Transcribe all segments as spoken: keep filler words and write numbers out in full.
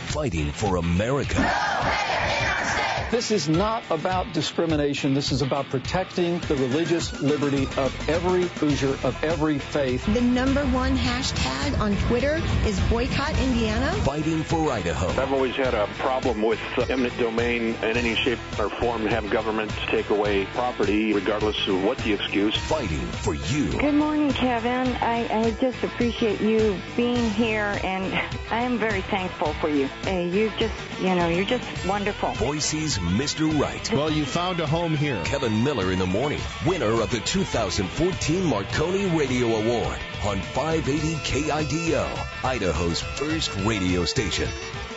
fighting for America. This is not about discrimination. This is about protecting the religious liberty of every Hoosier, of every faith. The number one hashtag on Twitter is Boycott Indiana. Fighting for Idaho. I've always had a problem with uh, eminent domain in any shape or form to have government take away property, regardless of what the excuse. Fighting for you. Good morning, Kevin. I, I just appreciate you being here, and I am very thankful for you. Uh, you just, you know, you're just wonderful. Boise's Mister Right. Well, you found a home here. Kevin Miller in the morning, winner of the two thousand fourteen Marconi Radio Award on five eighty K I D O, Idaho's first radio station.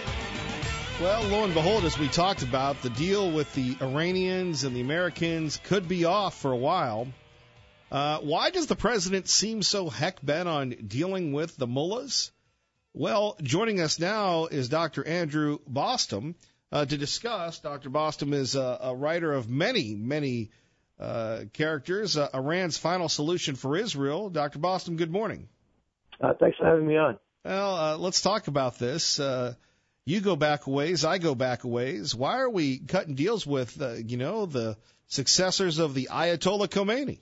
Well, lo and behold, as we talked about, the deal with the Iranians and the Americans could be off for a while. Uh, why does the president seem so heck bent on dealing with the mullahs? Well, joining us now is Doctor Andrew Bostom. Uh, to discuss, Doctor Bostom is a, a writer of many, many uh, characters. Uh, Iran's Final Solution for Israel. Doctor Bostom, good morning. Uh, thanks for having me on. Well, uh, let's talk about this. Uh, you go back a ways, I go back a ways. Why are we cutting deals with, uh, you know, the successors of the Ayatollah Khomeini?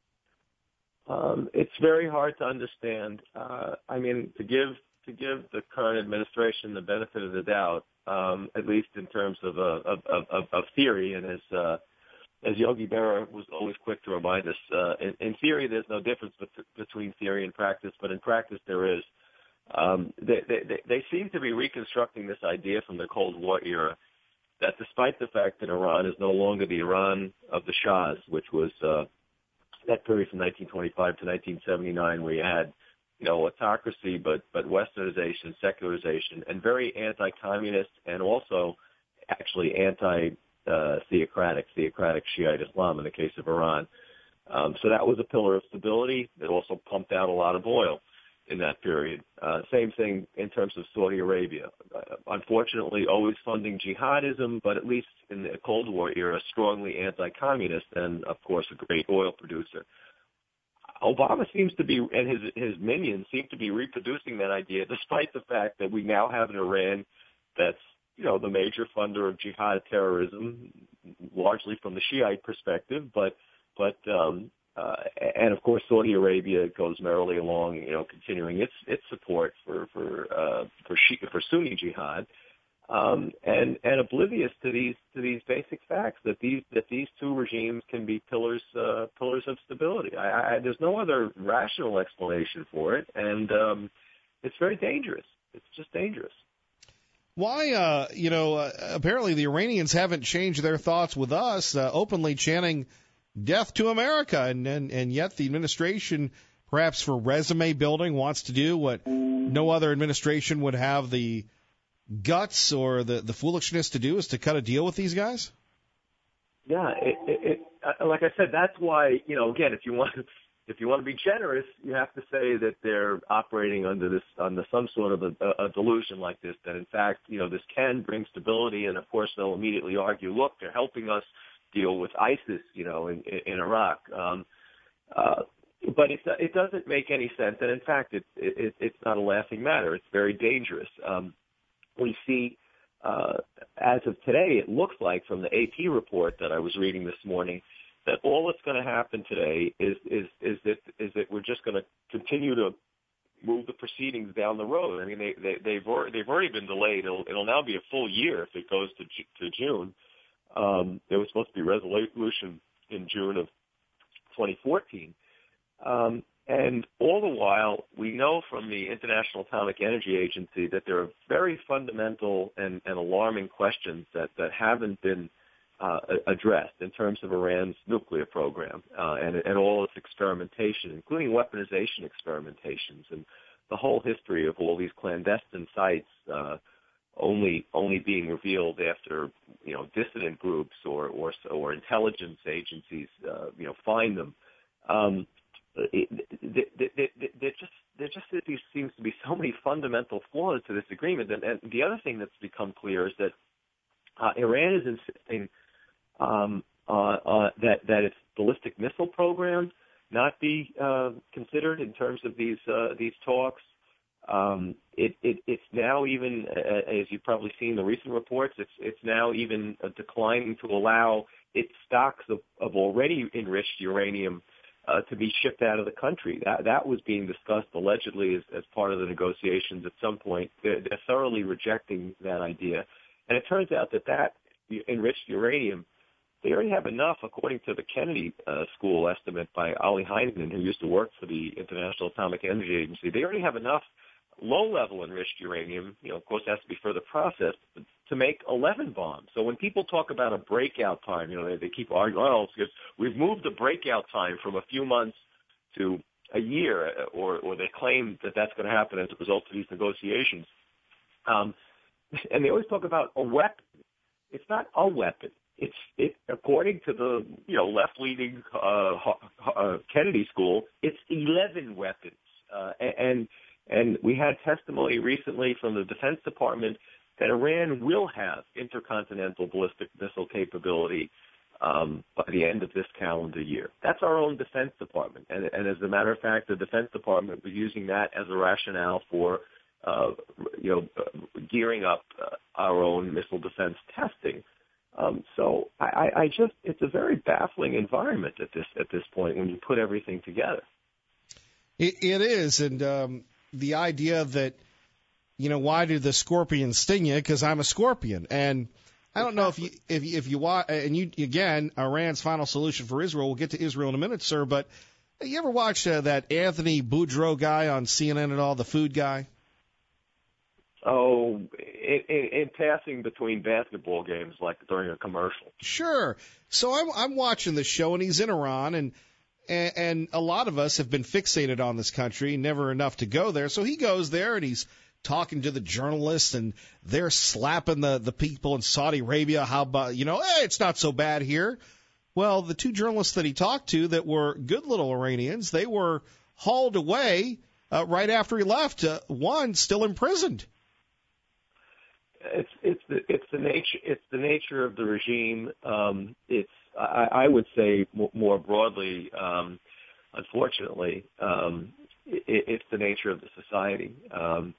Um, it's very hard to understand. Uh, I mean, to give to give the current administration the benefit of the doubt, um, at least in terms of, uh, of, of, of theory, and as uh, as Yogi Berra was always quick to remind us, uh, in, in theory there's no difference bet- between theory and practice, but in practice there is. Um, they, they, they seem to be reconstructing this idea from the Cold War era that despite the fact that Iran is no longer the Iran of the Shahs, which was uh, that period from nineteen twenty-five to nineteen seventy-nine, where you had, you know, autocracy, but but westernization, secularization, and very anti-communist, and also actually anti-theocratic, uh, theocratic Shiite Islam in the case of Iran. Um, so that was a pillar of stability. It also pumped out a lot of oil in that period. Uh, same thing in terms of Saudi Arabia. Uh, unfortunately, always funding jihadism, but at least in the Cold War era, strongly anti-communist, and of course a great oil producer. Obama seems to be, and his his minions seem to be reproducing that idea, despite the fact that we now have an Iran that's, you know, the major funder of jihad terrorism, largely from the Shiite perspective, but but um, uh, and of course Saudi Arabia goes merrily along, you know, continuing its its support for for uh, for Shia, for Sunni jihad. Um, and, and oblivious to these to these basic facts that these that these two regimes can be pillars uh, pillars of stability. I, I, there's no other rational explanation for it, and um, it's very dangerous. It's just dangerous. Why, uh, you know, uh, apparently the Iranians haven't changed their thoughts with us, uh, openly chanting death to America, and, and and yet the administration, perhaps for resume building, wants to do what no other administration would have the guts or the, the foolishness to do, is to cut a deal with these guys? Yeah, it, it, it, uh, like I said, that's why, you know, again, if you want if you want to be generous, you have to say that they're operating under this under some sort of a, a delusion like this, that in fact, you know, this can bring stability, and of course they'll immediately argue, look, they're helping us deal with ISIS, you know, in, in Iraq. Um, uh, but it, it doesn't make any sense, and in fact, it, it, it's not a laughing matter. It's very dangerous. Um, We see, uh, as of today, it looks like from the A P report that I was reading this morning, that all that's going to happen today is is is that is that we're just going to continue to move the proceedings down the road. I mean, they, they they've already, they've already been delayed. It'll, it'll now be a full year if it goes to to June. Um, there was supposed to be resolution in June of twenty fourteen. Um, And all the while, we know from the International Atomic Energy Agency that there are very fundamental and, and alarming questions that, that haven't been uh, addressed in terms of Iran's nuclear program uh, and, and all its experimentation, including weaponization experimentations and the whole history of all these clandestine sites uh, only only being revealed after, you know, dissident groups or or, or intelligence agencies, uh, you know, find them. Um, It, it, it, it, there just there just seems to be so many fundamental flaws to this agreement, and, and the other thing that's become clear is that uh, Iran is insisting um, uh, uh, that that its ballistic missile program not be uh, considered in terms of these uh, these talks. Um, it, it, it's now even, uh, as you've probably seen the recent reports, it's it's now even uh, declining to allow its stocks of, of already enriched uranium uh, to be shipped out of the country. That that was being discussed allegedly as, as part of the negotiations at some point. They're, they're thoroughly rejecting that idea. And it turns out that that enriched uranium, they already have enough, according to the Kennedy uh, School estimate by Ollie Heineman, who used to work for the International Atomic Energy Agency. They already have enough low-level enriched uranium, you know, of course, it has to be further processed, to make eleven bombs. So when people talk about a breakout time, you know, they, they keep arguing, oh, it's because we've moved the breakout time from a few months to a year, or, or they claim that that's going to happen as a result of these negotiations. Um, and they always talk about a weapon. It's not a weapon. It's it, according to the you know left-leaning uh, uh, Kennedy School, it's eleven weapons, uh, and and we had testimony recently from the Defense Department that Iran will have intercontinental ballistic missile capability um, by the end of this calendar year. That's our own Defense Department, and, and as a matter of fact, the Defense Department was using that as a rationale for uh, you know uh, gearing up uh, our own missile defense testing. Um, so I, I just, it's a very baffling environment at this at this point when you put everything together. It, it is, and um, the idea that, you know, why do the scorpions sting you? Because I'm a scorpion, and I don't know if you if you, if you watch, and you again, Iran's final solution for Israel. We'll get to Israel in a minute, sir. But you ever watched uh, that Anthony Boudreaux guy on C N N at all, the food guy? Oh, in, in, in passing between basketball games, like during a commercial. Sure. So I'm I'm watching the show, and he's in Iran, and, and and a lot of us have been fixated on this country, never enough to go there. So he goes there, and he's talking to the journalists, and they're slapping the, the people in Saudi Arabia. How about, you know, hey, it's not so bad here. Well, the two journalists that he talked to that were good little Iranians, they were hauled away uh, right after he left. Uh, one still imprisoned. It's it's the it's the nature it's the nature of the regime. Um, it's I, I would say more broadly, um, unfortunately, um, it, it's the nature of the society. Um,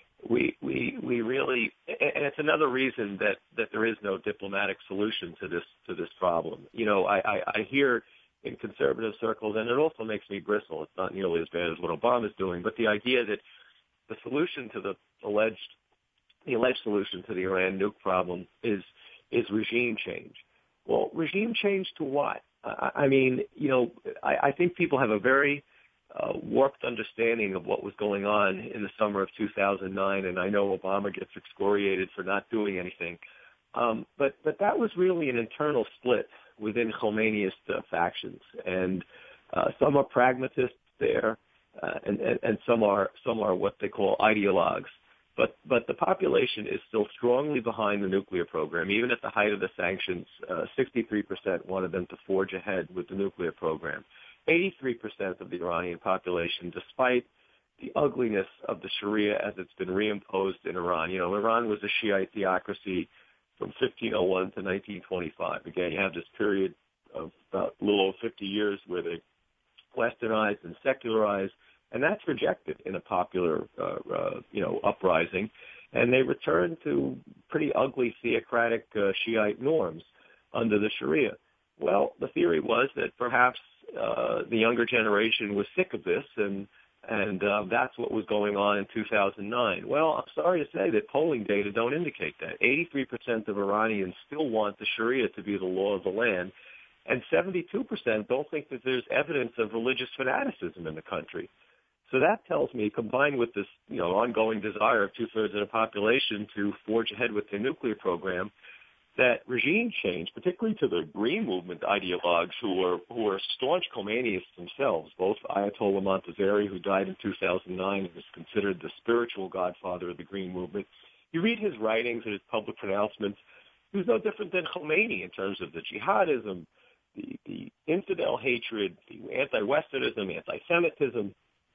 we we we really, and it's another reason that, that there is no diplomatic solution to this to this problem. You know, I, I, I hear in conservative circles, and it also makes me bristle. It's not nearly as bad as what Obama's doing, but the idea that the solution to the alleged The alleged solution to the Iran nuke problem is is regime change. Well, regime change to what? I, I mean, you know, I, I think people have a very uh, warped understanding of what was going on in the summer of two thousand nine, and I know Obama gets excoriated for not doing anything. Um, but but that was really an internal split within Khomeiniist uh, factions, and uh, some are pragmatists there, uh, and, and, and some are some are what they call ideologues. But but the population is still strongly behind the nuclear program. Even at the height of the sanctions, uh, sixty-three percent wanted them to forge ahead with the nuclear program. eighty-three percent of the Iranian population, despite the ugliness of the Sharia as it's been reimposed in Iran. You know, Iran was a Shiite theocracy from fifteen oh one to nineteen twenty-five. Again, you have this period of about a little over fifty years where they westernized and secularized. And that's rejected in a popular, uh, uh, you know, uprising, and they return to pretty ugly theocratic uh, Shiite norms under the Sharia. Well, the theory was that perhaps uh, the younger generation was sick of this, and and uh, that's what was going on in two thousand nine. Well, I'm sorry to say that polling data don't indicate that. eighty-three percent of Iranians still want the Sharia to be the law of the land, and seventy-two percent don't think that there's evidence of religious fanaticism in the country. So that tells me, combined with this, you know, ongoing desire of two-thirds of the population to forge ahead with their nuclear program, that regime change, particularly to the Green Movement ideologues who are who are staunch Khomeinists themselves, both Ayatollah Montazeri, who died in two thousand nine and is considered the spiritual godfather of the Green Movement. You read his writings and his public pronouncements, he was no different than Khomeini in terms of the jihadism, the, the infidel hatred, the anti-Westernism, anti-Semitism.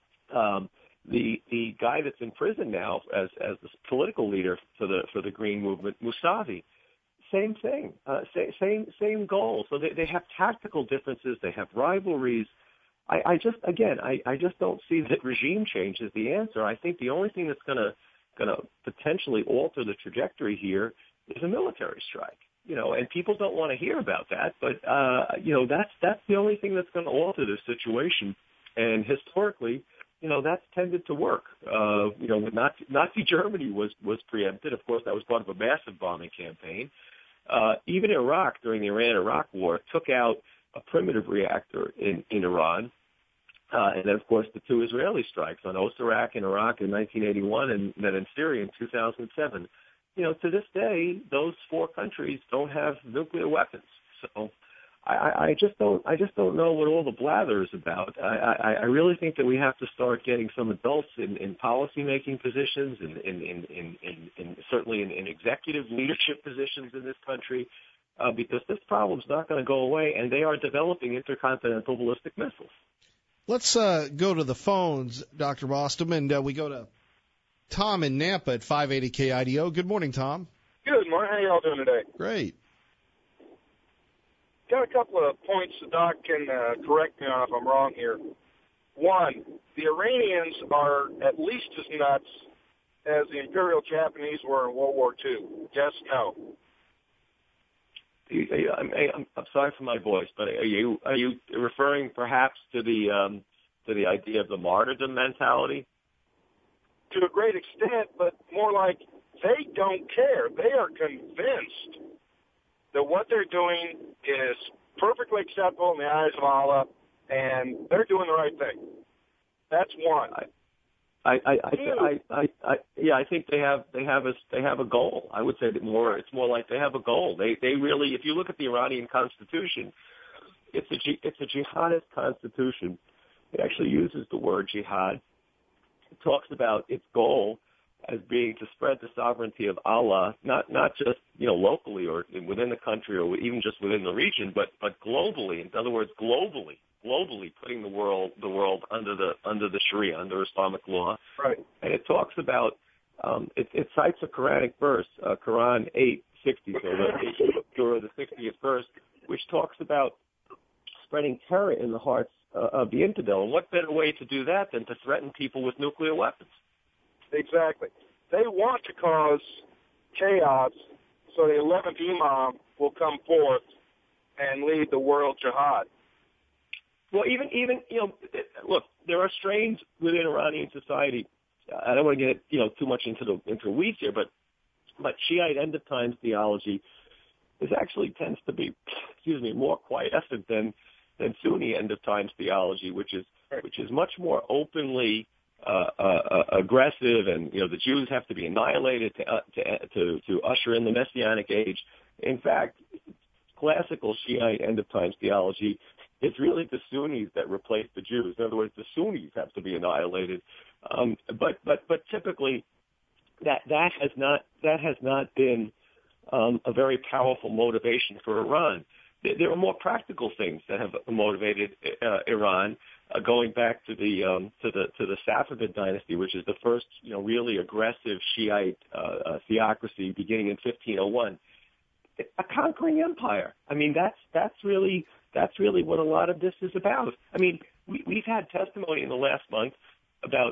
Um, the the guy that's in prison now as as the political leader for the for the Green Movement, Mousavi, same thing, uh, same same same goal. So they they have tactical differences, they have rivalries, I, I just, again, I, I just don't see that regime change is the answer. I think the only thing that's going to going to potentially alter the trajectory here is a military strike. You know, and people don't want to hear about that, but uh, you know, that's that's the only thing that's going to alter this situation. And historically, you know, that's tended to work. Uh, you know, Nazi, Nazi Germany was was preempted. Of course, that was part of a massive bombing campaign. Uh, even Iraq during the Iran-Iraq War took out a primitive reactor in in Iran. Uh, and then, of course, the two Israeli strikes on Osirak in Iraq in nineteen eighty-one and then in Syria in two thousand seven. You know, to this day, those four countries don't have nuclear weapons. So I, I just don't I just don't know what all the blather is about. I, I, I really think that we have to start getting some adults in, in policy-making positions and in, in, in, in, in certainly in, in executive leadership positions in this country uh, because this problem's not going to go away, and they are developing intercontinental ballistic missiles. Let's uh, go to the phones, Doctor Bostom, and uh, we go to Tom in Nampa at five eighty K I D O. Good morning, Tom. Good morning. How you all doing today? Great. Got a couple of points the Doc can uh, correct me on if I'm wrong here. One, the Iranians are at least as nuts as the Imperial Japanese were in World War Two. Yes, no? I'm, I'm, I'm sorry for my voice, but are you are you referring perhaps to the um, to the idea of the martyrdom mentality? To a great extent, but more like they don't care. They are convinced that what they're doing is perfectly acceptable in the eyes of Allah, and they're doing the right thing. That's one. I, I, I, I, I, I, yeah, I think they have they have a they have a goal. I would say that more. It's more like they have a goal. They they really, if you look at the Iranian constitution, it's a it's a jihadist constitution. It actually uses the word jihad. It talks about its goal as being to spread the sovereignty of Allah, not not just you know locally or within the country or even just within the region, but but globally. In other words, globally, globally putting the world the world under the under the Sharia, under Islamic law. Right. And it talks about um, it, it cites a Quranic verse, uh, Quran eight sixty, so the Surah the sixtieth verse, which talks about spreading terror in the hearts uh, of the infidel. And what better way to do that than to threaten people with nuclear weapons? Exactly. They want to cause chaos so the eleventh Imam will come forth and lead the world jihad. Well, even, even you know, look, there are strains within Iranian society. I don't want to get, you know, too much into the into the weeds here, but but Shiite end of times theology is actually tends to be, excuse me, more quiescent than than Sunni end of times theology, which is which is much more openly Uh, uh, aggressive, and you know the Jews have to be annihilated to, uh, to to to usher in the Messianic age. In fact, classical Shiite end of times theology is really the Sunnis that replace the Jews. In other words, the Sunnis have to be annihilated. Um, but but but typically, that that has not that has not been um, a very powerful motivation for Iran. There are more practical things that have motivated uh, Iran. Uh, going back to the um, to the to the Safavid dynasty, which is the first, you know, really aggressive Shiite uh, uh, theocracy, beginning in fifteen oh one, a conquering empire. I mean, that's that's really that's really what a lot of this is about. I mean, we, we've had testimony in the last month about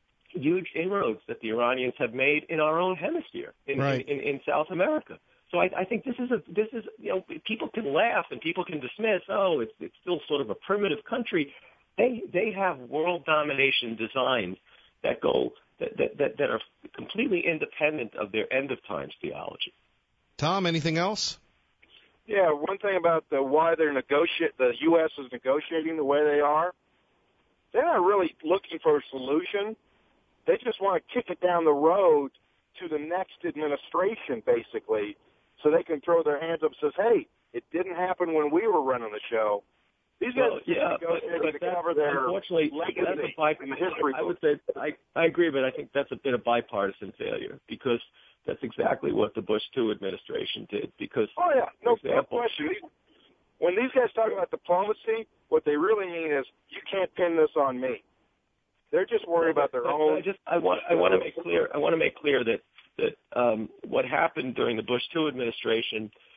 huge inroads that the Iranians have made in our own hemisphere, in right. in, in, in South America. So I, I think this is a this is you know people can laugh and people can dismiss. Oh, it's it's still sort of a primitive country. They they have world domination designs that go that, that that are completely independent of their end of times theology. Tom, anything else? Yeah, one thing about the why they're negotiate the U S is negotiating the way they are. They're not really looking for a solution. They just want to kick it down the road to the next administration, basically, so they can throw their hands up and says, "Hey, it didn't happen when we were running the show." These guys well, yeah, but, but to cover their unfortunately, that's a bi- in the history. I would say I, I agree, but I think that's a bit of bipartisan failure because that's exactly what the Bush two administration did. Because, oh yeah, no, for example, no question. When these guys talk about diplomacy, what they really mean is you can't pin this on me. They're just worried about their but own. I just I want I want to make clear I want to make clear that that um, what happened during the Bush two administration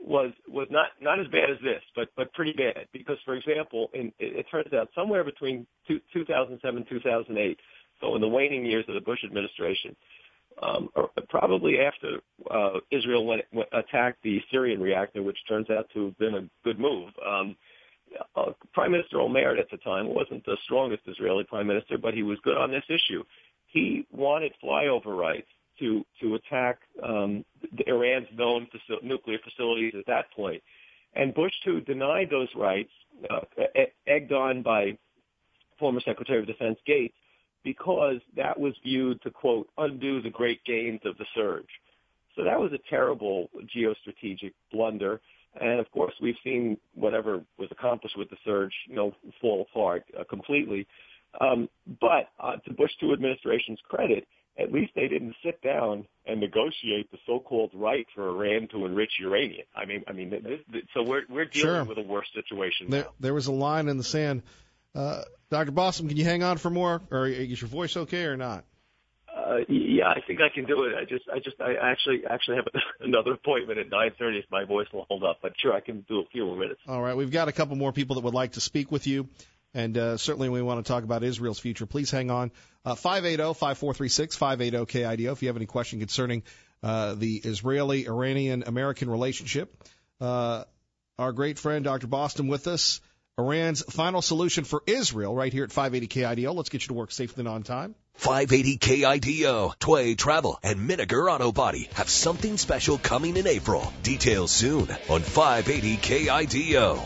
was was not not as bad as this, but but pretty bad. Because, for example, in, it, it turns out somewhere between two, two thousand seven and two thousand eight, so in the waning years of the Bush administration, um, or probably after uh, Israel went, went attacked the Syrian reactor, which turns out to have been a good move. Um, uh, Prime Minister Olmert at the time wasn't the strongest Israeli prime minister, but he was good on this issue. He wanted flyover rights to to attack um, Iran's known faci- nuclear facilities at that point. And Bush, too, denied those rights, uh, egged on by former Secretary of Defense Gates, because that was viewed to, quote, undo the great gains of the surge. So that was a terrible geostrategic blunder. And, of course, we've seen whatever was accomplished with the surge, you know, fall apart uh, completely. Um, but uh, to Bush two administration's credit, at least they didn't sit down and negotiate the so-called right for Iran to enrich uranium. I mean, I mean, this, this, so we're we're dealing sure. with a worse situation there, now. There was a line in the sand. Uh, Doctor Boston, can you hang on for more, or is your voice okay or not? Uh, yeah, I think I can do it. I just, I just, I actually, actually have another appointment at nine thirty. If my voice will hold up, but sure, I can do a few more minutes. All right, we've got a couple more people that would like to speak with you. And uh, certainly we want to talk about Israel's future. Please hang on. Uh, five eight zero, five four three six, five eight zero K I D O if you have any question concerning uh, the Israeli-Iranian-American relationship. Uh, our great friend Doctor Boston with us. Iran's final solution for Israel right here at five eighty K I D O. Let's get you to work safely and on time. five eighty K I D O, Tway Travel, and Miniger Auto Body have something special coming in April. Details soon on five eighty K I D O.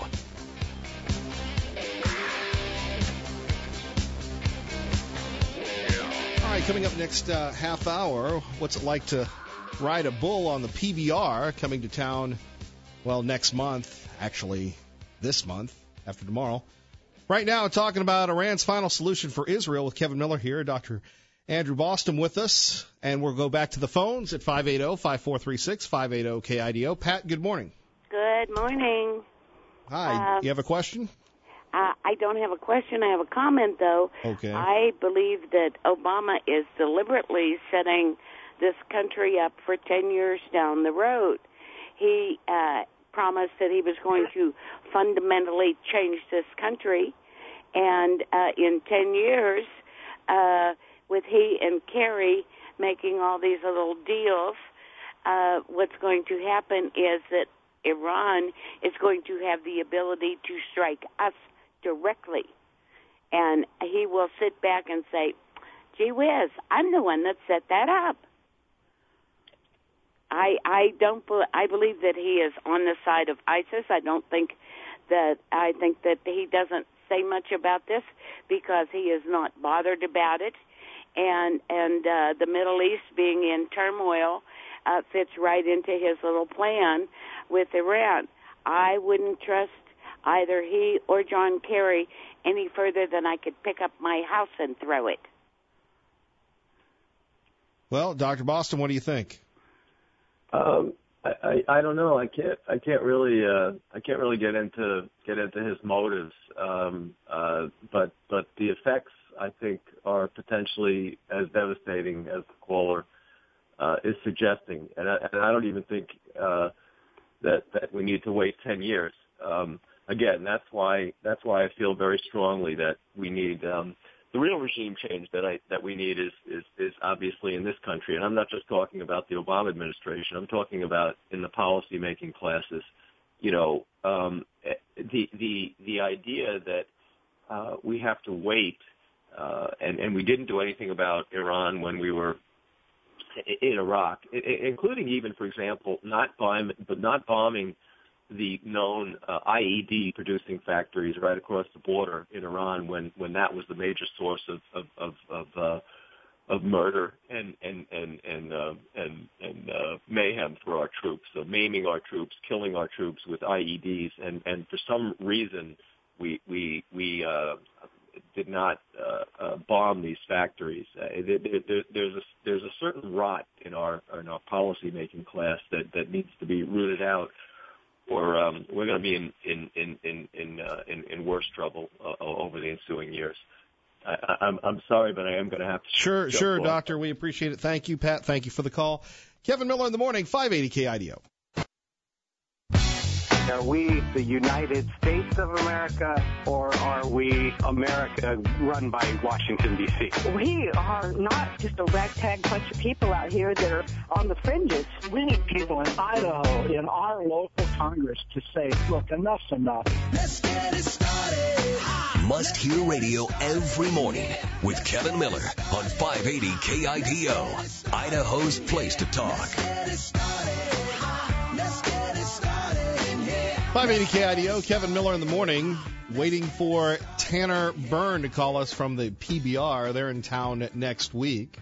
All right, coming up next uh, half hour, what's it like to ride a bull on the P B R coming to town, well, next month, actually this month, after tomorrow. Right now, talking about Iran's final solution for Israel with Kevin Miller here, Doctor Andrew Boston with us, and we'll go back to the phones at five eight zero, five four three six, five eight zero K I D O. Pat, good morning. Good morning. Hi, uh, you have a question? Uh, I don't have a question. I have a comment, though. Okay. I believe that Obama is deliberately setting this country up for ten years down the road. He uh, promised that he was going to fundamentally change this country, and uh, in ten years, uh, with he and Kerry making all these little deals, uh, what's going to happen is that Iran is going to have the ability to strike us directly, and he will sit back and say, gee whiz, I'm the one that set that up. I I don't I believe that he is on the side of ISIS. I don't think that I think that he doesn't say much about this because he is not bothered about it, and and uh, the Middle East being in turmoil uh, fits right into his little plan with Iran. I wouldn't trust either he or John Kerry any further than I could pick up my house and throw it. Well, Doctor Boston, what do you think? Um, I, I, I don't know. I can't. I can't really. Uh, I can't really get into get into his motives. Um, uh, but but the effects, I think, are potentially as devastating as the caller uh, is suggesting. And I, and I don't even think uh, that that we need to wait ten years. Um, Again, that's why that's why I feel very strongly that we need um, the real regime change that I that we need is, is is obviously in this country, and I'm not just talking about the Obama administration. I'm talking about in the policy making classes. You know, um, the the the idea that uh, we have to wait, uh, and and we didn't do anything about Iran when we were in Iraq, including even, for example, not bombing, but not bombing the known uh, I E D producing factories right across the border in Iran when, when that was the major source of of of of, uh, of murder and and and and uh, and, and uh, mayhem for our troops, so maiming our troops, killing our troops with I E Ds, and and for some reason we we we uh, did not uh, uh, bomb these factories. Uh, there, there, there's a there's a certain rot in our in our policy making class that that needs to be rooted out. Or um, we're going to be in in in in in, uh, in, in worse trouble uh, over the ensuing years. I, I'm I'm sorry, but I am going to have to. Sure, sure, forward. Doctor. We appreciate it. Thank you, Pat. Thank you for the call. Kevin Miller in the morning, five eighty K I D O. Are we the United States of America, or are we America run by Washington, D C? We are not just a ragtag bunch of people out here that are on the fringes. We need people in Idaho, in our local Congress, to say, look, enough's enough. Let's get it started. Must Hear Radio every morning with Kevin Miller on five eighty K I D O, Idaho's place to talk. five eighty K I D O, Kevin Miller in the morning, waiting for Tanner Byrne to call us from the P B R. They're in town next week.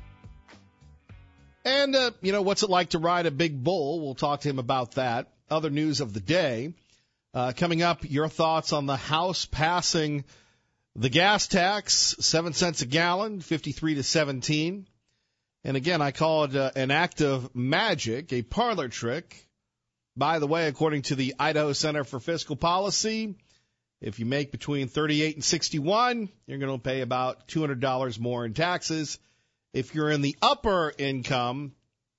And, uh, you know, what's it like to ride a big bull? We'll talk to him about that. Other news of the day. Uh, coming up, your thoughts on the House passing the gas tax, seven cents a gallon, fifty-three to seventeen. And again, I call it uh, an act of magic, a parlor trick. By the way, according to the Idaho Center for Fiscal Policy, if you make between thirty-eight and sixty-one, you're going to pay about two hundred dollars more in taxes. If you're in the upper income,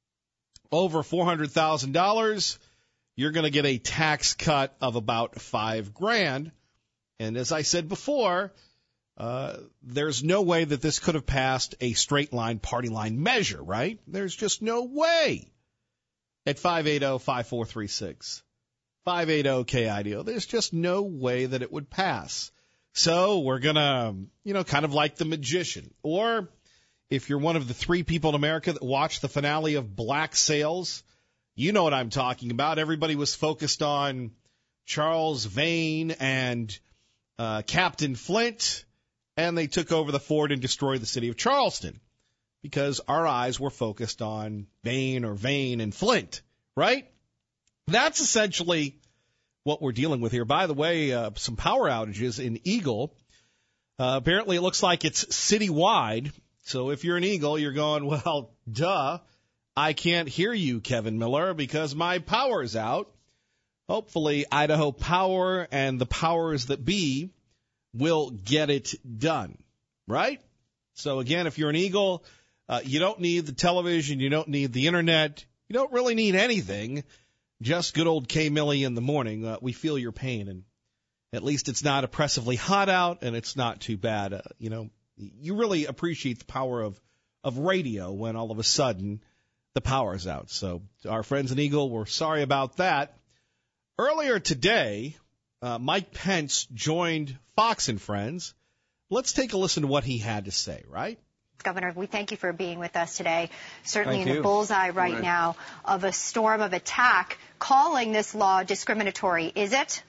over four hundred thousand dollars, you're going to get a tax cut of about five grand. And as I said before, uh, there's no way that this could have passed a straight line party line measure, right? There's just no way. At five eight zero, five four three six. five eight zero K I D O. There's just no way that it would pass. So we're going to, you know, kind of like The Magician. Or if you're one of the three people in America that watched the finale of Black Sails, you know what I'm talking about. Everybody was focused on Charles Vane and uh, Captain Flint, and they took over the fort and destroyed the city of Charleston, because our eyes were focused on Vane or Vane and Flint, right? That's essentially what we're dealing with here. By the way, uh, some power outages in Eagle. Uh, apparently it looks like it's citywide. So if you're an Eagle, you're going, well, duh, I can't hear you, Kevin Miller, because my power's out. Hopefully Idaho Power and the powers that be will get it done, right? So again, if you're an Eagle, Uh, you don't need the television. You don't need the Internet. You don't really need anything. Just good old K. Millie in the morning. Uh, we feel your pain, and at least it's not oppressively hot out, and it's not too bad. Uh, you know, you really appreciate the power of, of radio when all of a sudden the power's out. So our friends in Eagle, we're sorry about that. Earlier today, uh, Mike Pence joined Fox and Friends. Let's take a listen to what he had to say, right? Governor, we thank you for being with us today. Certainly Thank in you. the bullseye right Right. now of a storm of attack, calling this law discriminatory. Is it?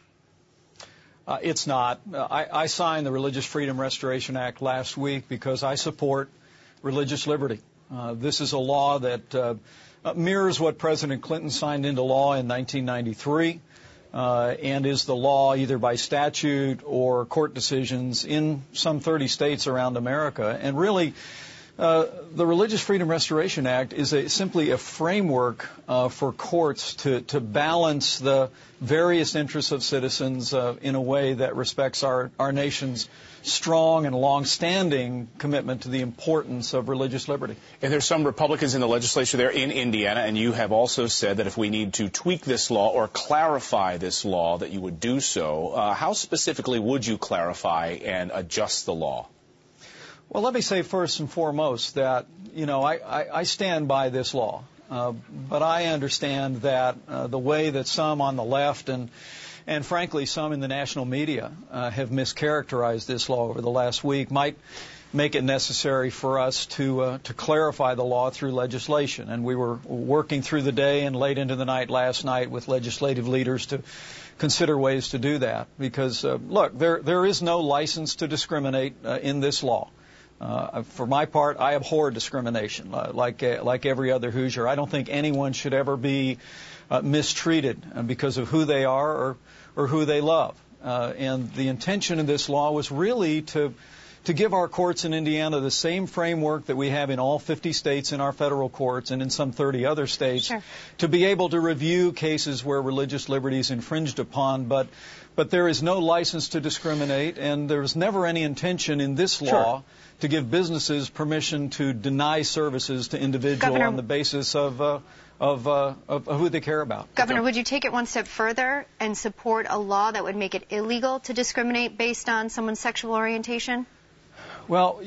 Uh, it's not. Uh, I, I signed the Religious Freedom Restoration Act last week because I support religious liberty. Uh, this is a law that uh, mirrors what President Clinton signed into law in nineteen ninety-three. Uh, and is the law either by statute or court decisions in some thirty states around America. And really, uh, the Religious Freedom Restoration Act is a, simply a framework uh, for courts to, to balance the various interests of citizens uh, in a way that respects our, our nation's strong and long-standing commitment to the importance of religious liberty. And there's some Republicans in the legislature there in Indiana, and you have also said that if we need to tweak this law or clarify this law, that you would do so. Uh, how specifically would you clarify and adjust the law? Well, let me say first and foremost that, you know, I, I, I stand by this law. Uh, but I understand that uh, the way that some on the left and and frankly some in the national media uh, have mischaracterized this law over the last week might make it necessary for us to uh, to clarify the law through legislation. And we were working through the day and late into the night last night with legislative leaders to consider ways to do that. Because, uh, look, there there is no license to discriminate uh, in this law. Uh, for my part, I abhor discrimination, uh, like uh, like every other Hoosier. I don't think anyone should ever be uh, mistreated because of who they are or, or who they love. Uh, and the intention of this law was really to to give our courts in Indiana the same framework that we have in all fifty states in our federal courts and in some thirty other states, Sure. to be able to review cases where religious liberty is infringed upon. But but there is no license to discriminate, and there's never any intention in this law Sure. to give businesses permission to deny services to individuals Governor, on the basis of uh, of, uh, of who they care about. Governor, would you take it one step further and support a law that would make it illegal to discriminate based on someone's sexual orientation? Well,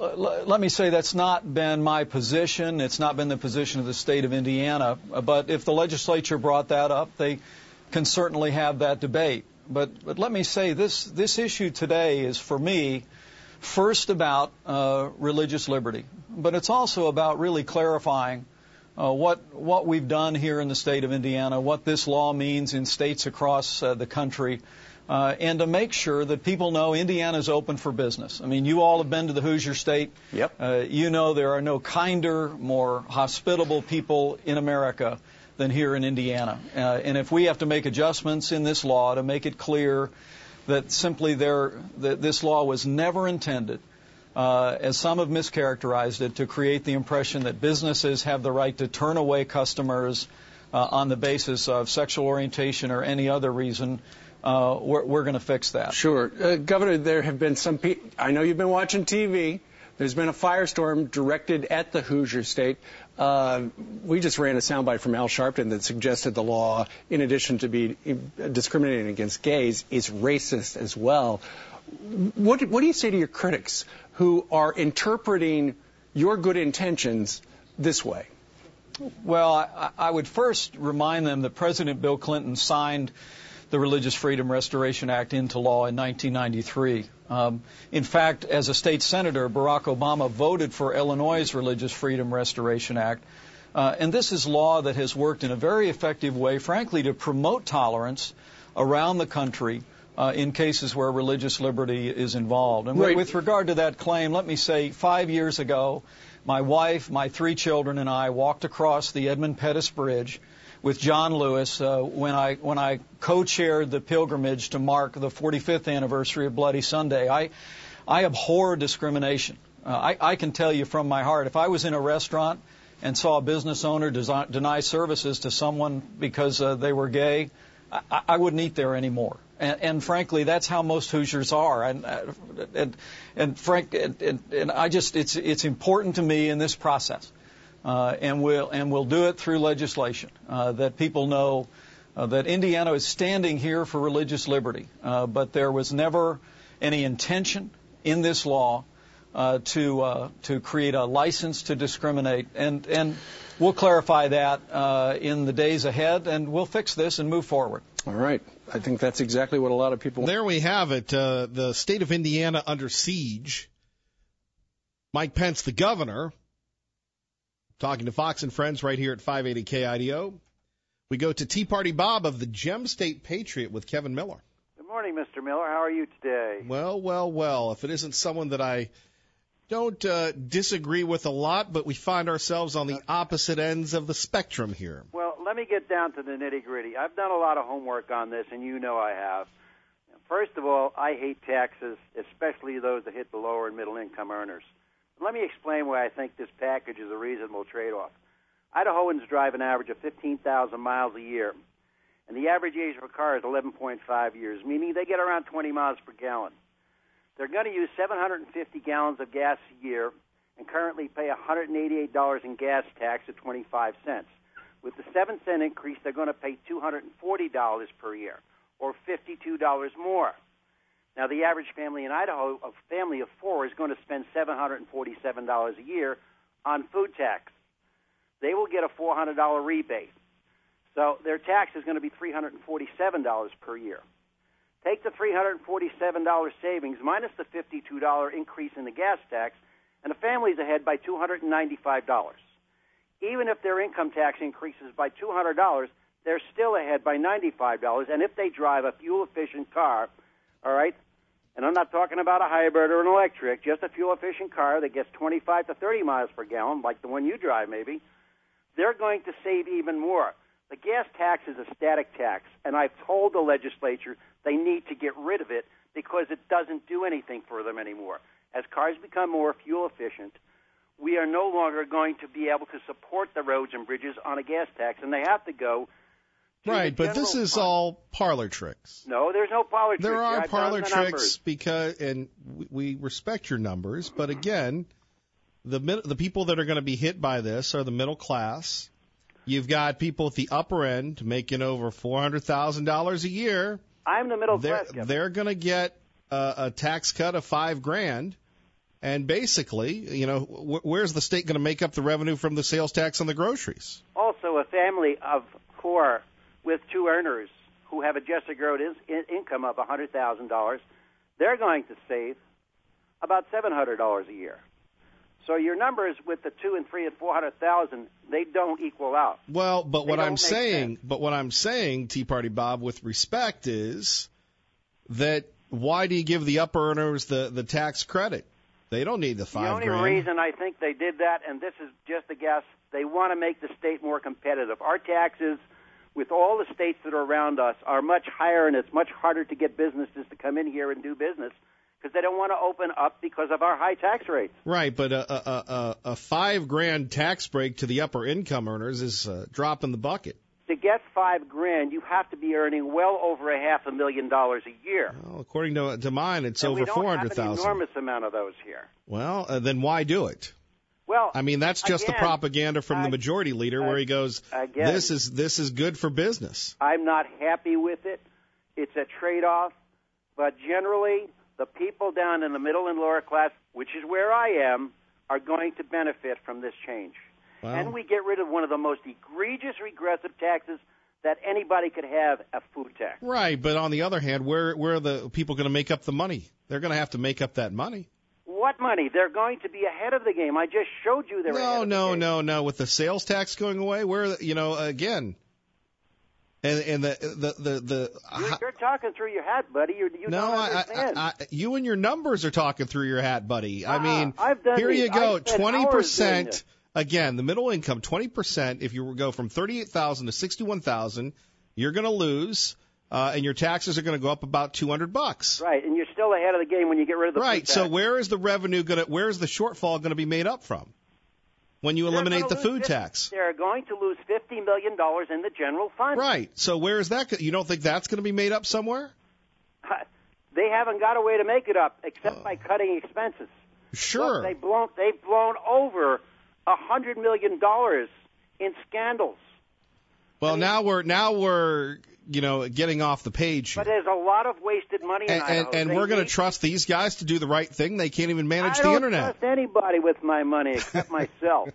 let me say that's not been my position. It's not been the position of the state of Indiana. But if the legislature brought that up, they can certainly have that debate. But, but let me say this, this issue today is, for me, first about uh, religious liberty. But it's also about really clarifying uh, what, what we've done here in the state of Indiana, what this law means in states across uh, the country, Uh, and to make sure that people know Indiana's open for business. I mean, you all have been to the Hoosier State. Yep. Uh, you know there are no kinder, more hospitable people in America than here in Indiana. Uh, and if we have to make adjustments in this law to make it clear that simply there, that this law was never intended, uh, as some have mischaracterized it, to create the impression that businesses have the right to turn away customers uh, on the basis of sexual orientation or any other reason, Uh, we're, we're going to fix that. Sure. Uh, Governor, there have been some people, I know you've been watching T V. There's been a firestorm directed at the Hoosier State. Uh, we just ran a soundbite from Al Sharpton that suggested the law, in addition to be discriminating against gays, is racist as well. What, what do you say to your critics who are interpreting your good intentions this way? Well, I, I would first remind them that President Bill Clinton signed the Religious Freedom Restoration Act into law in nineteen ninety-three. Um, in fact, as a state senator, Barack Obama voted for Illinois' Religious Freedom Restoration Act. Uh, and this is law that has worked in a very effective way, frankly, to promote tolerance around the country uh, in cases where religious liberty is involved. And right. with regard to that claim, let me say five years ago, my wife, my three children, and I walked across the Edmund Pettus Bridge with John Lewis uh, when I when I co-chaired the pilgrimage to mark the forty-fifth anniversary of Bloody Sunday. I I abhor discrimination. Uh, I, I can tell you from my heart, if I was in a restaurant and saw a business owner desi- deny services to someone because uh, they were gay, I, I wouldn't eat there anymore. And, and frankly, that's how most Hoosiers are. And and and Frank and, and, and I just it's it's important to me in this process. Uh, and we'll and we'll do it through legislation uh, that people know uh, that Indiana is standing here for religious liberty, uh, but there was never any intention in this law uh, to uh, to create a license to discriminate, and and we'll clarify that uh, in the days ahead, and we'll fix this and move forward. All right, I think that's exactly what a lot of people. There we have it. Uh, the state of Indiana under siege. Mike Pence, the governor, talking to Fox and Friends right here at five eighty K I D O. We go to Tea Party Bob of the Gem State Patriot with Kevin Miller. Good morning, Mister Miller. How are you today? Well, well, well. If it isn't someone that I don't uh, disagree with a lot, but we find ourselves on the opposite ends of the spectrum here. Well, let me get down to the nitty-gritty. I've done a lot of homework on this, and you know I have. First of all, I hate taxes, especially those that hit the lower and middle-income earners. Let me explain why I think this package is a reasonable trade-off. Idahoans drive an average of fifteen thousand miles a year, and the average age of a car is eleven point five years, meaning they get around twenty miles per gallon. They're going to use seven hundred fifty gallons of gas a year and currently pay one hundred eighty-eight dollars in gas tax at twenty-five cents. With the seven cent increase, they're going to pay two hundred forty dollars per year, or fifty-two dollars more. Now, the average family in Idaho, a family of four, is going to spend seven hundred forty-seven dollars a year on food tax. They will get a four hundred dollars rebate. So their tax is going to be three hundred forty-seven dollars per year. Take the three hundred forty-seven dollars savings minus the fifty-two dollars increase in the gas tax, and the family's ahead by two hundred ninety-five dollars. Even if their income tax increases by two hundred dollars, they're still ahead by ninety-five dollars. And if they drive a fuel-efficient car, all right, and I'm not talking about a hybrid or an electric, just a fuel-efficient car that gets twenty-five to thirty miles per gallon, like the one you drive maybe, they're going to save even more. The gas tax is a static tax, and I've told the legislature they need to get rid of it because it doesn't do anything for them anymore. As cars become more fuel-efficient, we are no longer going to be able to support the roads and bridges on a gas tax, and they have to go Right, but this is fund. all parlor tricks. No, there's no parlor tricks. There are I've parlor the tricks numbers. because, and we respect your numbers, but again, the the people that are going to be hit by this are the middle class. You've got people at the upper end making over four hundred thousand dollars a year. I'm the middle They're, class. they're going to get a, a tax cut of five grand. And basically, you know, wh- where's the state going to make up the revenue from the sales tax on the groceries? Also, a family of four with two earners who have adjusted gross in- income of one hundred thousand dollars, they're going to save about seven hundred dollars a year. So your numbers with the two and three and four hundred thousand, they don't equal out. Well, but They what don't I'm make saying, sense. but what I'm saying, Tea Party Bob, with respect, is that why do you give the upper earners the, the tax credit? They don't need the five The only grand. reason I think they did that, and this is just a guess, they want to make the state more competitive. Our taxes, with all the states that are around us, are much higher, and it's much harder to get businesses to come in here and do business because they don't want to open up because of our high tax rates. Right, but a, a, a, a five grand tax break to the upper income earners is a drop in the bucket. To get five grand, you have to be earning well over a half a million dollars a year. Well, according to, to mine, it's and over we don't four hundred have an thousand. enormous amount of those here. Well, uh, then why do it? Well, I mean, that's just again, the propaganda from I- the majority leader, where he goes, again, "This is this is good for business." I'm not happy with it. It's a trade-off. But generally, the people down in the middle and lower class, which is where I am, are going to benefit from this change. Wow. And we get rid of one of the most egregious regressive taxes that anybody could have, a food tax. Right, but on the other hand, where where are the people going to make up the money? They're going to have to make up that money. What money? They're going to be ahead of the game. I just showed you they're ahead No, of the no, game. no, no. With the sales tax going away, where you know again, and and the the the, the You're, you're talking through your hat, buddy. You're, you no, don't I, understand. I, I, you and your numbers are talking through your hat, buddy. I Uh-uh. mean, I've done here these. you go, I've spent twenty hours doing percent. this. Again, the middle income, twenty percent. If you go from thirty-eight thousand to sixty-one thousand, you're going to lose, uh, and your taxes are going to go up about two hundred bucks. Right, and you're still ahead of the game when you get rid of the Right. food So tax. where is the revenue going to? Where is the shortfall going to be made up from? When you They're eliminate gonna the lose food fifty tax. They're going to lose fifty million dollars in the general fund. Right. So where is that? go- You don't think that's going to be made up somewhere? They haven't got a way to make it up except by cutting expenses. Sure. Look, they've blown they've blown over a hundred million dollars in scandals. Well, now we're now we're you know getting off the page here. But there's a lot of wasted money in And, and, Idaho. and They we're going to need- trust these guys to do the right thing. They can't even manage I the don't internet. trust anybody with my money except myself.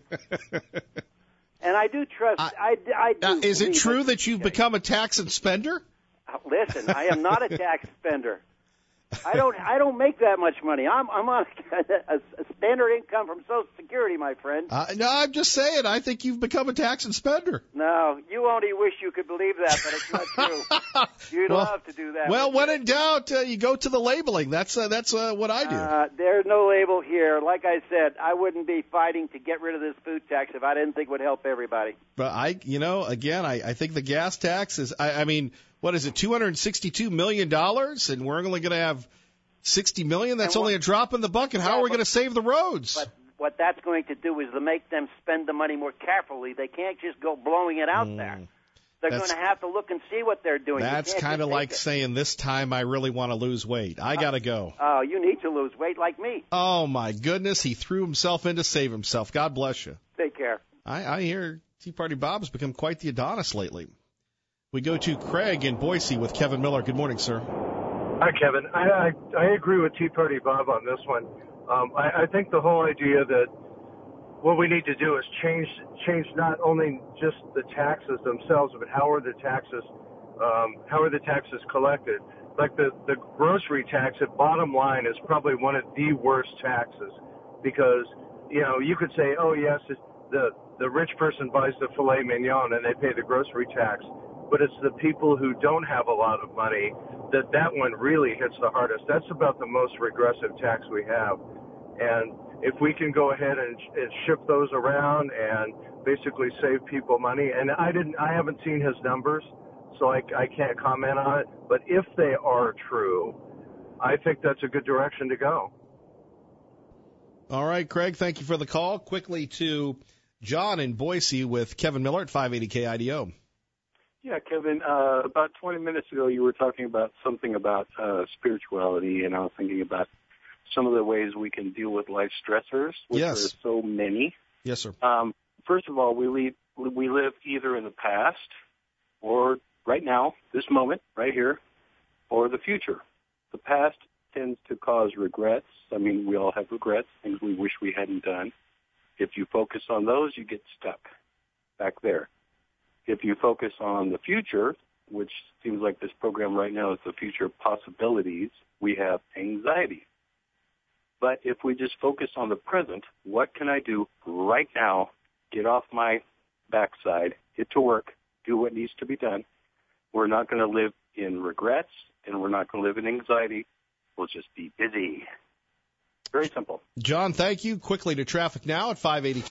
And I do trust. I, I do. Uh, is it believe true it. that you've become a tax and spender? Listen, I am not a tax spender. I don't. I don't make that much money. I'm. I'm on a, a standard income from Social Security, my friend. Uh, no, I'm just saying. I think you've become a tax and spender. No, you only wish you could believe that, but it's not true. You'd Well- love to do that. Well, when in doubt, uh, you go to the labeling. That's uh, that's uh, what I do. Uh, there's no label here. Like I said, I wouldn't be fighting to get rid of this food tax if I didn't think it would help everybody. But I, you know, again, I, I think the gas tax is. I, I mean, what is it? Two hundred sixty-two million dollars, and we're only going to have sixty million. That's And what- only a drop in the bucket. How Yeah, are we but- going to save the roads? But what that's going to do is to make them spend the money more carefully. They can't just go blowing it out there. They're That's- going to have to look and see what they're doing. You That's can't kind of just take like it. saying this time I really want to lose weight. I got to go. Oh, you need to lose weight like me. Oh, my goodness. He threw himself in to save himself. God bless you. Take care. I, I hear Tea Party Bob has become quite the Adonis lately. We go to Craig in Boise with Kevin Miller. Good morning, sir. Hi, Kevin. I, I, I agree with Tea Party Bob on this one. Um, I, I think the whole idea that what we need to do is change change not only just the taxes themselves, but how are the taxes um, how are the taxes collected? Like the, the grocery tax, at bottom line, is probably one of the worst taxes because, you know, you could say, oh, yes, it's the, the rich person buys the filet mignon and they pay the grocery tax. But it's the people who don't have a lot of money that that one really hits the hardest. That's about the most regressive tax we have. And if we can go ahead and, and ship those around and basically save people money, and I didn't, I haven't seen his numbers, so I, I can't comment on it. But if they are true, I think that's a good direction to go. All right, Craig, thank you for the call. Quickly to John in Boise with Kevin Miller at five eighty K I D O. Yeah, Kevin, uh, about twenty minutes ago you were talking about something about uh, spirituality, and I was thinking about some of the ways we can deal with life stressors, which Yes. are so many. Yes, sir. Um, first of all, we lead, we live either in the past or right now, this moment, right here, or the future. The past tends to cause regrets. I mean, we all have regrets, things we wish we hadn't done. If you focus on those, you get stuck back there. If you focus on the future, which seems like this program right now is the future possibilities, we have anxiety. But if we just focus on the present, what can I do right now, get off my backside, get to work, do what needs to be done, we're not going to live in regrets, and we're not going to live in anxiety. We'll just be busy. Very simple. John, thank you. Quickly to traffic now at five eighty.